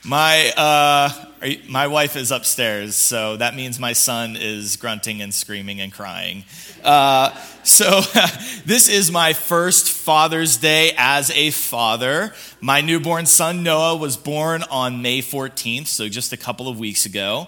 My wife is upstairs, so that means my son is grunting and screaming and crying. So this is my first Father's Day as a father. My newborn son, Noah, was born on May 14th, so just a couple of weeks ago.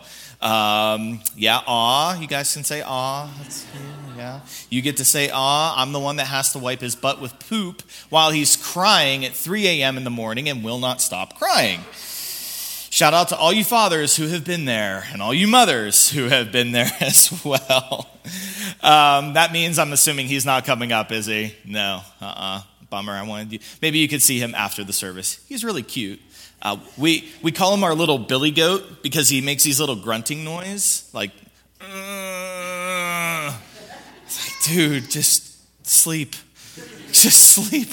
Aw. You guys can say aw. That's cute. Yeah. You get to say aw. I'm the one that has to wipe his butt with poop while he's crying at 3 a.m. in the morning and will not stop crying. Shout out to all you fathers who have been there and all you mothers who have been there as well. That means I'm assuming he's not coming up, is he? No. Bummer. I wanted you. Maybe you could see him after the service. He's really cute. We call him our little billy goat because he makes these little grunting noise, like, it's like, dude, just sleep. Just sleep.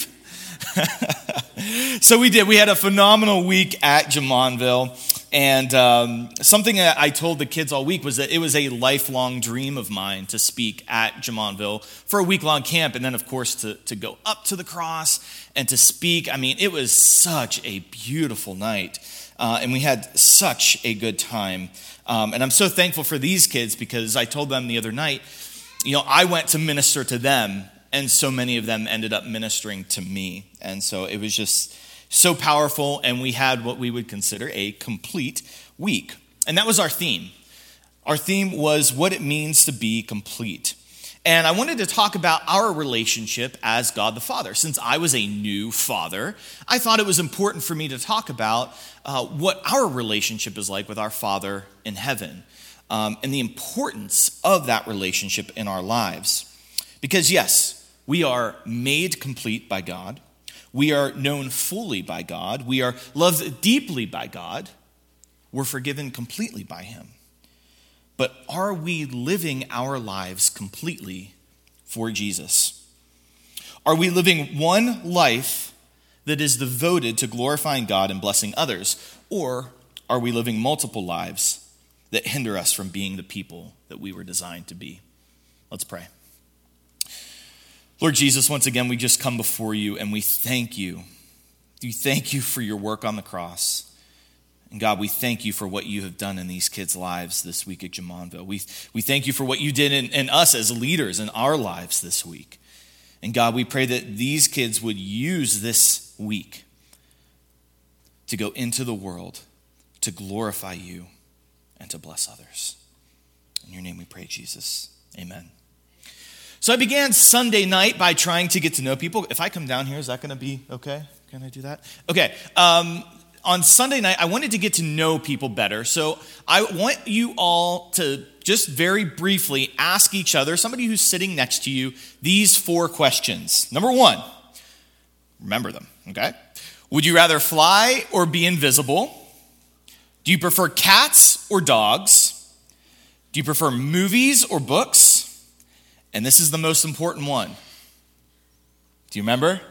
So we did. We had a phenomenal week at Jamonville. And something that I told the kids all week was that it was a lifelong dream of mine to speak at Jamonville for a week-long camp. And then, of course, to go up to the cross and to speak. I mean, it was such a beautiful night. And we had such a good time. And I'm so thankful for these kids because I told them the other night, I went to minister to them. And so many of them ended up ministering to me. And so it was just so powerful. And we had what we would consider a complete week. And that was our theme. Our theme was what it means to be complete. And I wanted to talk about our relationship as God the Father. Since I was a new father, I thought it was important for me to talk about what our relationship is like with our Father in heaven. And the importance of that relationship in our lives. Because yes, we are made complete by God. We are known fully by God. We are loved deeply by God. We're forgiven completely by Him. But are we living our lives completely for Jesus? Are we living one life that is devoted to glorifying God and blessing others? Or are we living multiple lives that hinder us from being the people that we were designed to be? Let's pray. Lord Jesus, once again, we just come before you and we thank you. We thank you for your work on the cross. And God, we thank you for what you have done in these kids' lives this week at Jamonville. We thank you for what you did in us as leaders in our lives this week. And God, we pray that these kids would use this week to go into the world, to glorify you, and to bless others. In your name we pray, Jesus. Amen. So I began Sunday night by trying to get to know people. If I come down here, is that going to be okay? Can I do that? Okay. On Sunday night, I wanted to get to know people better. So I want you all to just very briefly ask each other, somebody who's sitting next to you, these 4 questions. Number 1, remember them, okay? Would you rather fly or be invisible? Do you prefer cats or dogs? Do you prefer movies or books? And this is the most important one. Do you remember?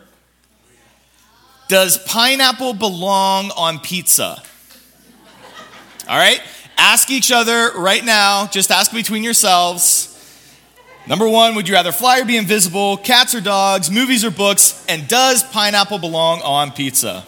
Does pineapple belong on pizza? All right? Ask each other right now. Just ask between yourselves. Number 1, would you rather fly or be invisible? Cats or dogs? Movies or books? And does pineapple belong on pizza?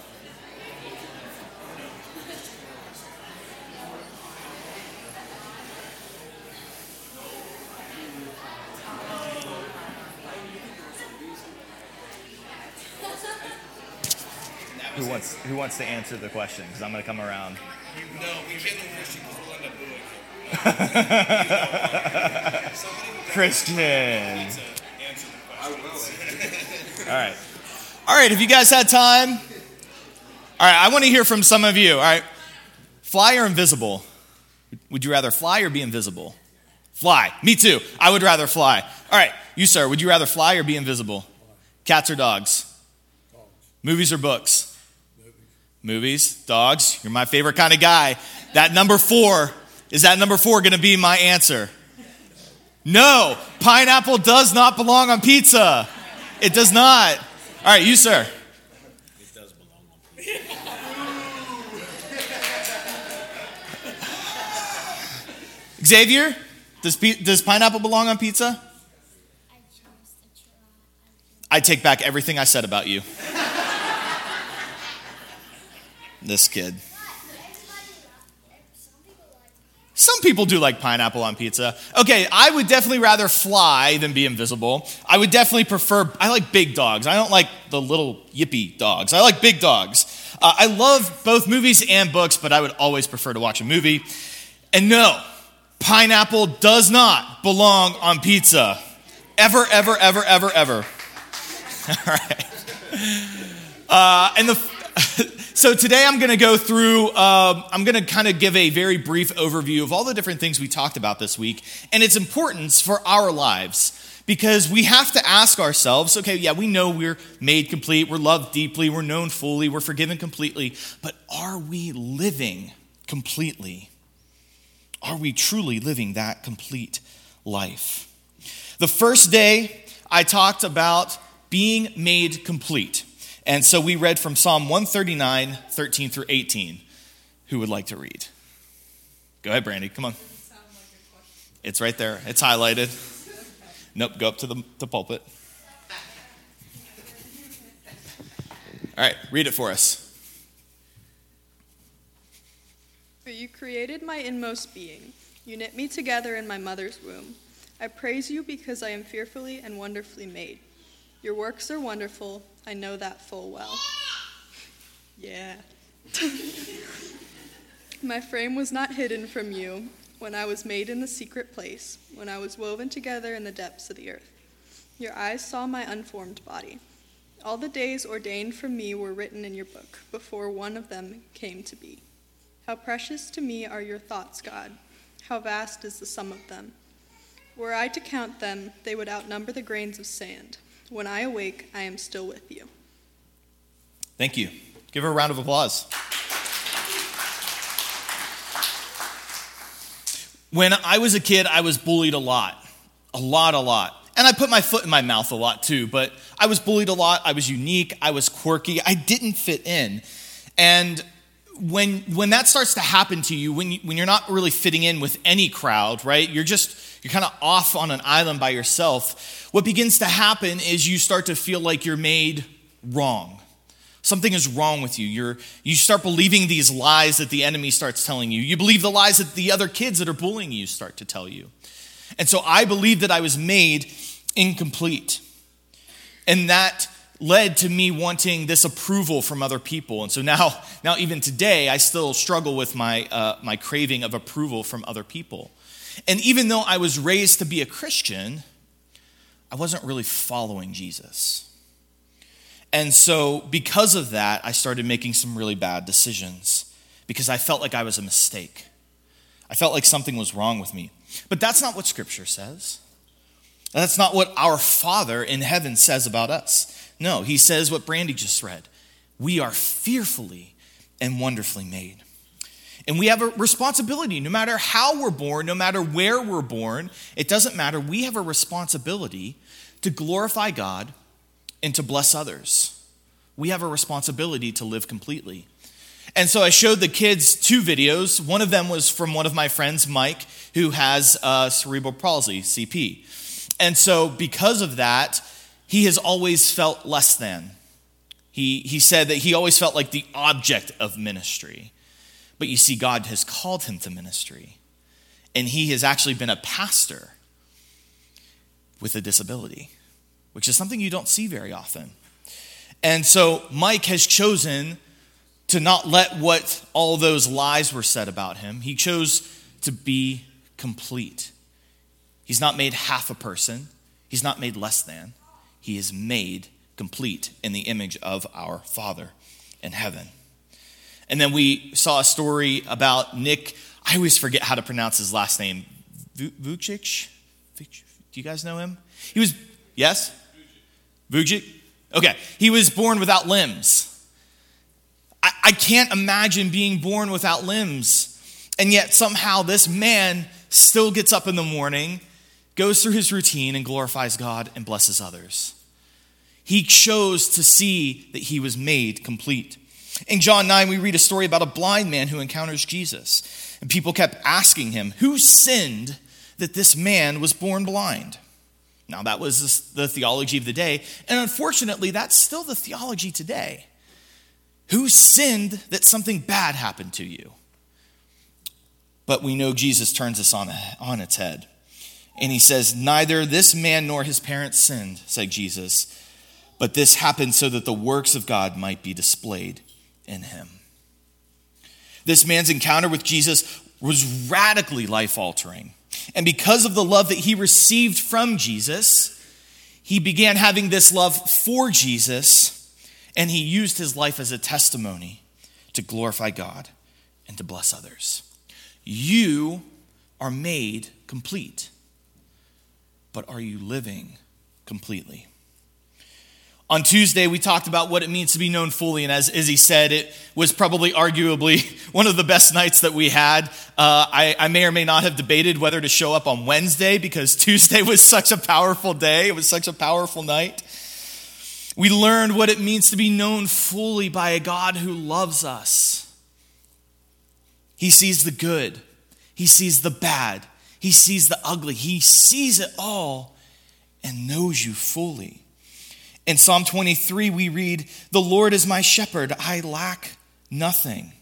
Who wants to answer the question? Because I'm going to come around. No, we can't do Christian because we'll end up booing him. Christian. I will. All right, have you guys had time? All right, I want to hear from some of you. All right, fly or invisible? Would you rather fly or be invisible? Fly. Me too. I would rather fly. All right, you, sir, would you rather fly or be invisible? Cats or dogs? Movies or books? Movies, dogs, you're my favorite kind of guy. That number 4, is that number 4 going to be my answer? No, pineapple does not belong on pizza. It does not. All right, you, sir. It does belong on pizza. Xavier, does pineapple belong on pizza? I take back everything I said about you. This kid. Some people do like pineapple on pizza. Okay, I would definitely rather fly than be invisible. I like big dogs. I don't like the little yippy dogs. I like big dogs. I love both movies and books, but I would always prefer to watch a movie. And no, pineapple does not belong on pizza. Ever, ever, ever, ever, ever. All right. So today I'm going to go through, I'm going to kind of give a very brief overview of all the different things we talked about this week and its importance for our lives. Because we have to ask ourselves, okay, yeah, we know we're made complete, we're loved deeply, we're known fully, we're forgiven completely, but are we living completely? Are we truly living that complete life? The first day I talked about being made complete. And so we read from Psalm 139, 13 through 18. Who would like to read? Go ahead, Brandy, come on. It's right there, it's highlighted. Nope, go up to the pulpit. All right, read it for us. For you created my inmost being. You knit me together in my mother's womb. I praise you because I am fearfully and wonderfully made. Your works are wonderful. I know that full well. Yeah. My frame was not hidden from you when I was made in the secret place, when I was woven together in the depths of the earth. Your eyes saw my unformed body. All the days ordained for me were written in your book, before one of them came to be. How precious to me are your thoughts, God. How vast is the sum of them. Were I to count them, they would outnumber the grains of sand. When I awake, I am still with you. Thank you. Give her a round of applause. When I was a kid, I was bullied a lot. A lot. And I put my foot in my mouth a lot too, but I was bullied a lot. I was unique. I was quirky. I didn't fit in. And when that starts to happen to you, when you're not really fitting in with any crowd, right? You're kind of off on an island by yourself. What begins to happen is you start to feel like you're made wrong. Something is wrong with you. You start believing these lies that the enemy starts telling you. You believe the lies that the other kids that are bullying you start to tell you. And so I believed that I was made incomplete. And that led to me wanting this approval from other people. And so now even today, I still struggle with my craving of approval from other people. And even though I was raised to be a Christian, I wasn't really following Jesus. And so because of that, I started making some really bad decisions because I felt like I was a mistake. I felt like something was wrong with me. But that's not what Scripture says. That's not what our Father in heaven says about us. No, he says what Brandy just read. We are fearfully and wonderfully made. And we have a responsibility, no matter how we're born, no matter where we're born, it doesn't matter. We have a responsibility to glorify God and to bless others. We have a responsibility to live completely. And so I showed the kids 2 videos. One of them was from one of my friends, Mike, who has cerebral palsy, CP. And so because of that, he has always felt less than. He said that he always felt like the object of ministry. But you see, God has called him to ministry. And he has actually been a pastor with a disability, which is something you don't see very often. And so Mike has chosen to not let what all those lies were said about him. He chose to be complete. He's not made half a person. He's not made less than. He is made complete in the image of our Father in heaven. And then we saw a story about Nick. I always forget how to pronounce his last name. Vujicic? Do you guys know him? He was, yes? Vujicic? Okay. He was born without limbs. I can't imagine being born without limbs. And yet somehow this man still gets up in the morning, goes through his routine, and glorifies God and blesses others. He chose to see that he was made complete. In John 9, we read a story about a blind man who encounters Jesus. And people kept asking him, who sinned that this man was born blind? Now, that was the theology of the day. And unfortunately, that's still the theology today. Who sinned that something bad happened to you? But we know Jesus turns this on its head. And he says, "Neither this man nor his parents sinned," said Jesus, "but this happened so that the works of God might be displayed in him." This man's encounter with Jesus was radically life-altering. And because of the love that he received from Jesus, he began having this love for Jesus, and he used his life as a testimony to glorify God and to bless others. You are made complete, but are you living completely? On Tuesday, we talked about what it means to be known fully, and as Izzy said, it was probably arguably one of the best nights that we had. I may or may not have debated whether to show up on Wednesday because Tuesday was such a powerful day. It was such a powerful night. We learned what it means to be known fully by a God who loves us. He sees the good. He sees the bad. He sees the ugly. He sees it all and knows you fully. In Psalm 23, we read, "The Lord is my shepherd. I lack nothing."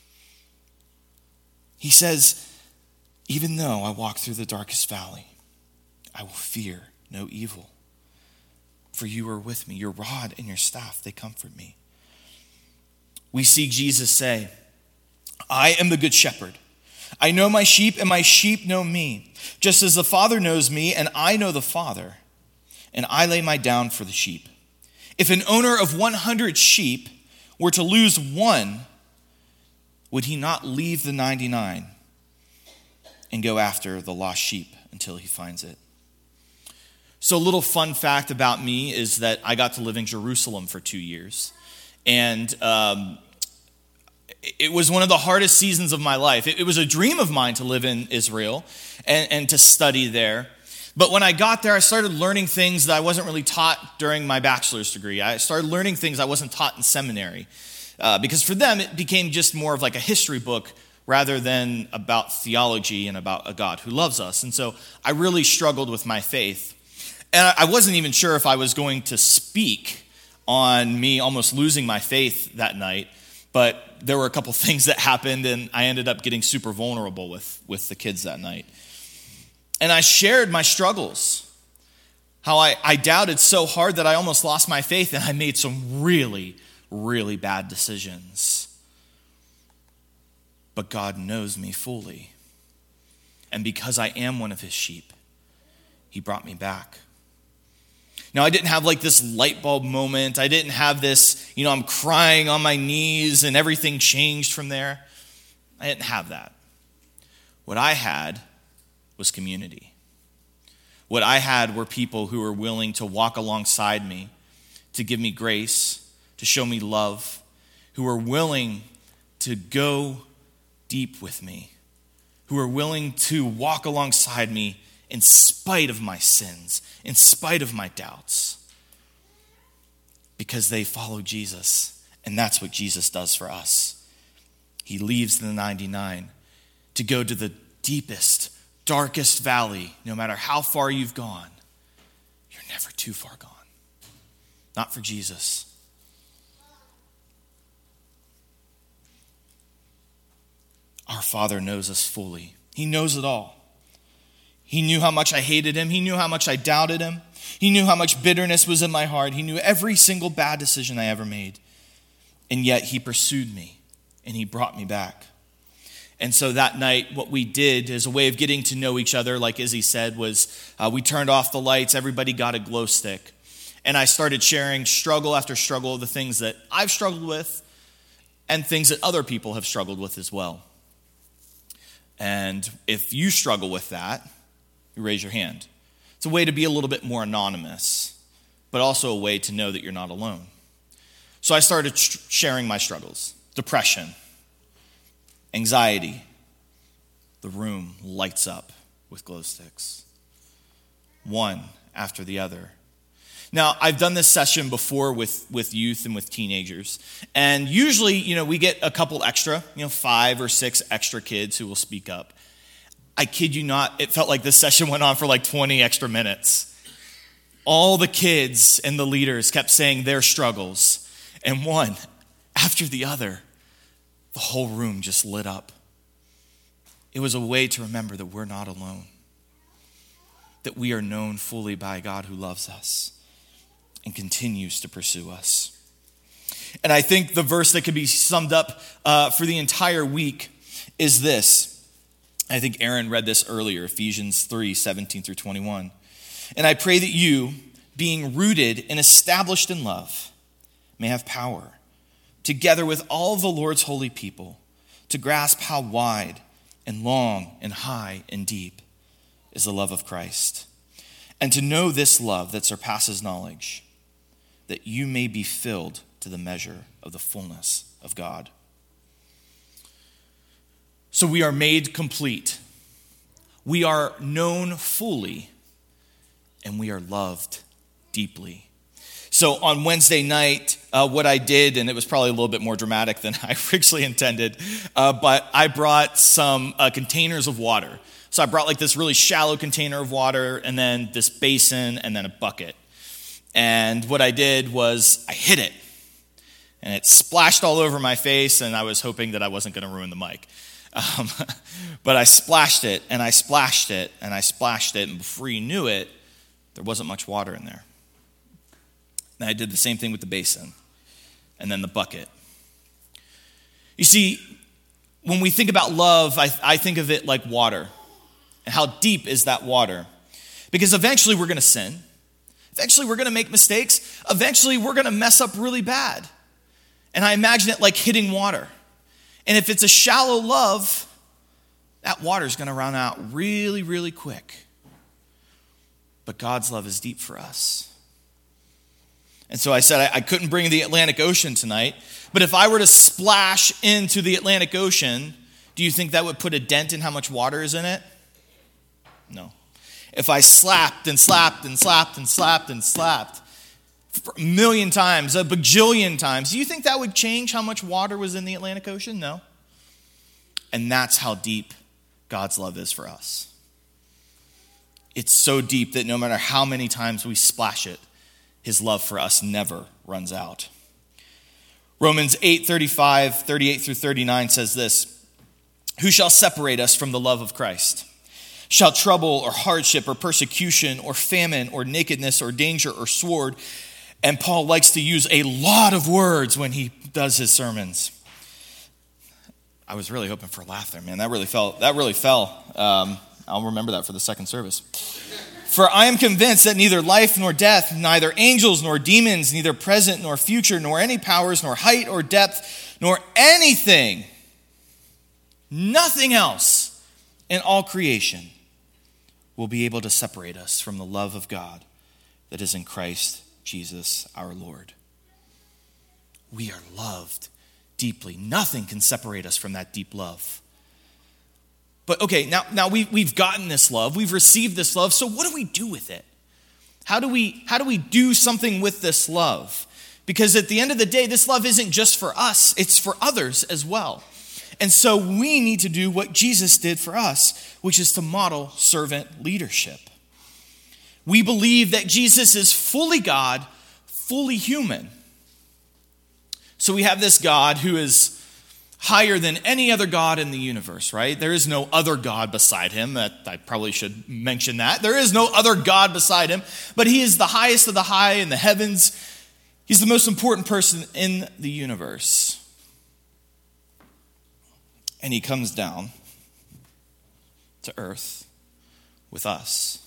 He says, "Even though I walk through the darkest valley, I will fear no evil. For you are with me. Your rod and your staff, they comfort me." We see Jesus say, "I am the good shepherd. I know my sheep, and my sheep know me, just as the Father knows me, and I know the Father, and I lay my down for the sheep. If an owner of 100 sheep were to lose one, would he not leave the 99 and go after the lost sheep until he finds it?" So a little fun fact about me is that I got to live in Jerusalem for 2 years. And it was one of the hardest seasons of my life. It was a dream of mine to live in Israel and to study there. But when I got there, I started learning things that I wasn't really taught during my bachelor's degree. I started learning things I wasn't taught in seminary. Because for them, it became just more of like a history book rather than about theology and about a God who loves us. And so I really struggled with my faith. And I wasn't even sure if I was going to speak on me almost losing my faith that night. But there were a couple things that happened, and I ended up getting super vulnerable with the kids that night. And I shared my struggles, how I doubted so hard that I almost lost my faith, and I made some really, really bad decisions. But God knows me fully. And because I am one of his sheep, he brought me back. Now, I didn't have like this light bulb moment. I didn't have this, I'm crying on my knees and everything changed from there. I didn't have that. What I had was community. What I had were people who were willing to walk alongside me, to give me grace, to show me love, who were willing to go deep with me, who were willing to walk alongside me in spite of my sins, in spite of my doubts, because they follow Jesus, and that's what Jesus does for us. He leaves the 99 to go to the deepest, darkest valley. No matter how far you've gone, you're never too far gone. Not for Jesus. Our Father knows us fully. He knows it all. He knew how much I hated him. He knew how much I doubted him. He knew how much bitterness was in my heart. He knew every single bad decision I ever made. And yet he pursued me and he brought me back. And so that night, what we did as a way of getting to know each other, like Izzy said, was we turned off the lights. Everybody got a glow stick. And I started sharing struggle after struggle of the things that I've struggled with and things that other people have struggled with as well. And if you struggle with that, you raise your hand. It's a way to be a little bit more anonymous, but also a way to know that you're not alone. So I started sharing my struggles. Depression, anxiety. The room lights up with glow sticks, one after the other. Now, I've done this session before with youth and with teenagers, and usually, we get a couple extra, 5 or 6 extra kids who will speak up. I kid you not, it felt like this session went on for like 20 extra minutes. All the kids and the leaders kept saying their struggles, and one after the other, the whole room just lit up. It was a way to remember that we're not alone, that we are known fully by a God who loves us and continues to pursue us. And I think the verse that could be summed up for the entire week is this. I think Aaron read this earlier, Ephesians 3:17-21. And I pray that you, being rooted and established in love, may have power, together with all the Lord's holy people, to grasp how wide and long and high and deep is the love of Christ, and to know this love that surpasses knowledge, that you may be filled to the measure of the fullness of God. So we are made complete. We are known fully, and we are loved deeply. So on Wednesday night, what I did, and it was probably a little bit more dramatic than I originally intended, but I brought some containers of water. So I brought like this really shallow container of water, and then this basin, and then a bucket. And what I did was I hit it, and it splashed all over my face, and I was hoping that I wasn't going to ruin the mic. But I splashed it, and I splashed it, and I splashed it, and before you knew it, there wasn't much water in there. And I did the same thing with the basin, and then the bucket. You see, when we think about love, I think of it like water. And how deep is that water? Because eventually we're going to sin. Eventually we're going to make mistakes. Eventually we're going to mess up really bad. And I imagine it like hitting water. And if it's a shallow love, that water's going to run out really, really quick. But God's love is deep for us. And so I said I couldn't bring the Atlantic Ocean tonight, but if I were to splash into the Atlantic Ocean, do you think that would put a dent in how much water is in it? No. If I slapped and slapped and slapped and slapped and slapped a million times, a bajillion times, do you think that would change how much water was in the Atlantic Ocean? No. And that's how deep God's love is for us. It's so deep that no matter how many times we splash it, his love for us never runs out. Romans 8:35, 38-39 says this: who shall separate us from the love of Christ? Shall trouble or hardship or persecution or famine or nakedness or danger or sword? And Paul likes to use a lot of words when he does his sermons. I was really hoping for a laugh there, man. That really fell. I'll remember that for the second service. For I am convinced that neither life nor death, neither angels nor demons, neither present nor future, nor any powers, nor height or depth, nor anything, nothing else in all creation will be able to separate us from the love of God that is in Christ Jesus our Lord. We are loved deeply. Nothing can separate us from that deep love. But okay, now we've gotten this love. We've received this love. So what do we do with it? How do we do something with this love? Because at the end of the day, this love isn't just for us. It's for others as well. And so we need to do what Jesus did for us, which is to model servant leadership. We believe that Jesus is fully God, fully human. So we have this God who is higher than any other God in the universe, right? There is no other God beside him. I probably should mention that. There is no other God beside him, but he is the highest of the high in the heavens. He's the most important person in the universe. And he comes down to earth with us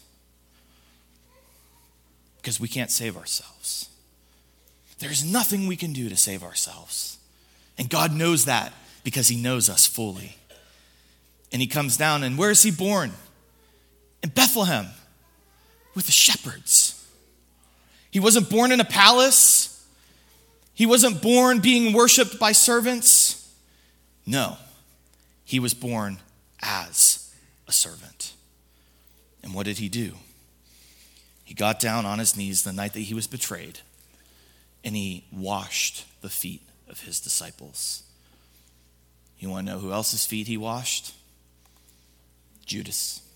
because we can't save ourselves. There's nothing we can do to save ourselves. And God knows that because he knows us fully. And he comes down, and where is he born? In Bethlehem with the shepherds. He wasn't born in a palace. He wasn't born being worshiped by servants. No, he was born as a servant. And what did he do? He got down on his knees the night that he was betrayed, and he washed the feet of his disciples. You want to know who else's feet he washed? Judas.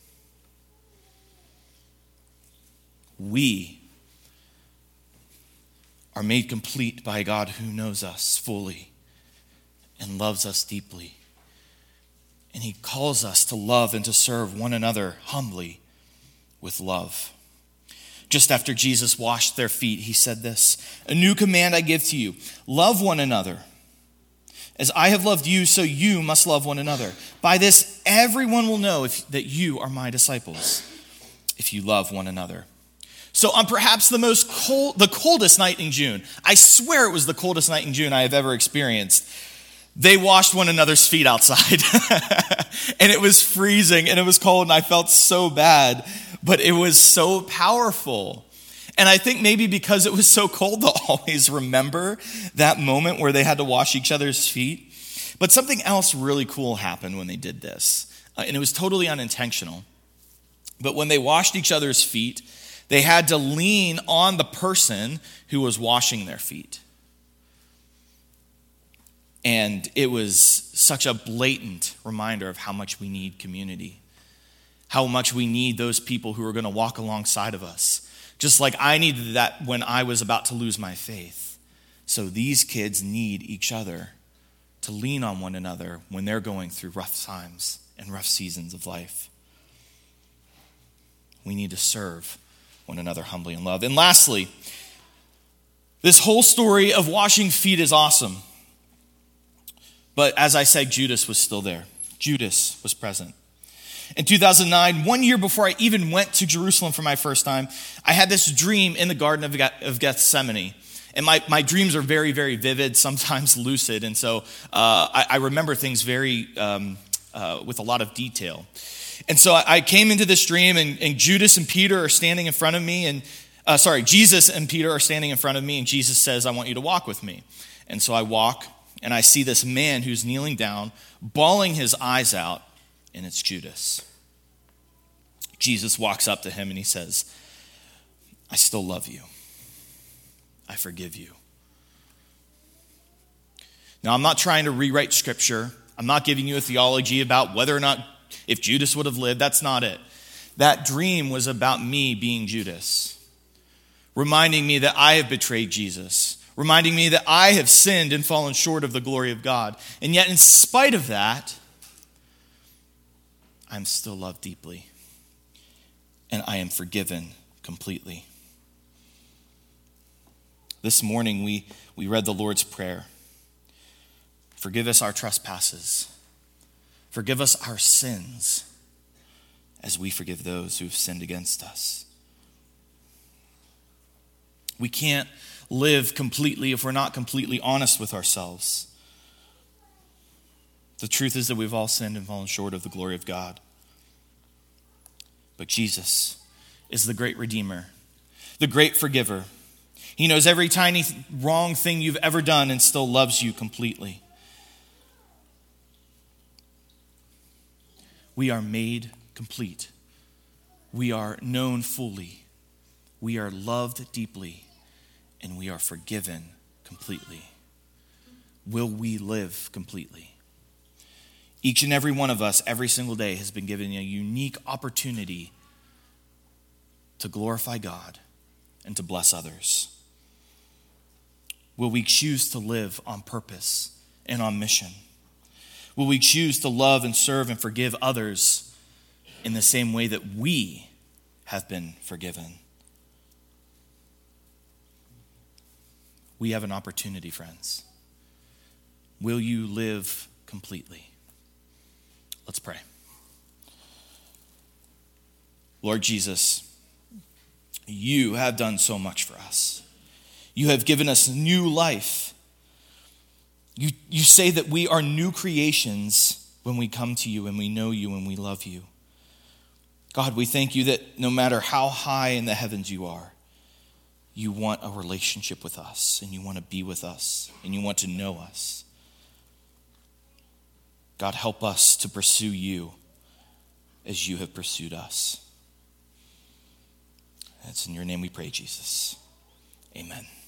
We are made complete by God who knows us fully and loves us deeply And he calls us to love and to serve one another humbly with love. Just after Jesus washed their feet, he said this, "A new command I give to you, love one another. As I have loved you, so you must love one another. By this, everyone will know that you are my disciples, if you love one another." So on perhaps the coldest night in June, I swear it was the coldest night in June I have ever experienced, they washed one another's feet outside. And it was freezing and it was cold and I felt so bad, but it was so powerful. And I think maybe because it was so cold, they'll always remember that moment where they had to wash each other's feet. But something else really cool happened when they did this. And it was totally unintentional. But when they washed each other's feet, they had to lean on the person who was washing their feet. And it was such a blatant reminder of how much we need community, how much we need those people who are going to walk alongside of us. Just like I needed that when I was about to lose my faith. So these kids need each other to lean on one another when they're going through rough times and rough seasons of life. We need to serve one another humbly in love. And lastly, this whole story of washing feet is awesome. But as I said, Judas was still there. Judas was present. In 2009, 1 year before I even went to Jerusalem for my first time, I had this dream in the Garden of Gethsemane. And my dreams are very, very vivid, sometimes lucid. And so I remember things very with a lot of detail. And so I came into this dream, and Judas and Peter are standing in front of me. Jesus and Peter are standing in front of me, and Jesus says, "I want you to walk with me." And so I walk, and I see this man who's kneeling down, bawling his eyes out, and it's Judas. Jesus walks up to him, and he says, "I still love you. I forgive you." Now, I'm not trying to rewrite Scripture. I'm not giving you a theology about whether or not if Judas would have lived. That's not it. That dream was about me being Judas, reminding me that I have betrayed Jesus, reminding me that I have sinned and fallen short of the glory of God. And yet, in spite of that, I'm still loved deeply, and I am forgiven completely. This morning, we read the Lord's Prayer. Forgive us our trespasses. Forgive us our sins, as we forgive those who have sinned against us. We can't live completely if we're not completely honest with ourselves. The truth is that we've all sinned and fallen short of the glory of God. But Jesus is the great Redeemer, the great forgiver. He knows every tiny wrong thing you've ever done and still loves you completely. We are made complete. We are known fully. We are loved deeply. And we are forgiven completely. Will we live completely? Each and every one of us, every single day, has been given a unique opportunity to glorify God and to bless others. Will we choose to live on purpose and on mission? Will we choose to love and serve and forgive others in the same way that we have been forgiven? We have an opportunity, friends. Will you live completely? Let's pray. Lord Jesus, you have done so much for us. You have given us new life. You say that we are new creations when we come to you and we know you and we love you. God, we thank you that no matter how high in the heavens you are, you want a relationship with us, and you want to be with us, and you want to know us. God, help us to pursue you as you have pursued us. It's in your name we pray, Jesus. Amen.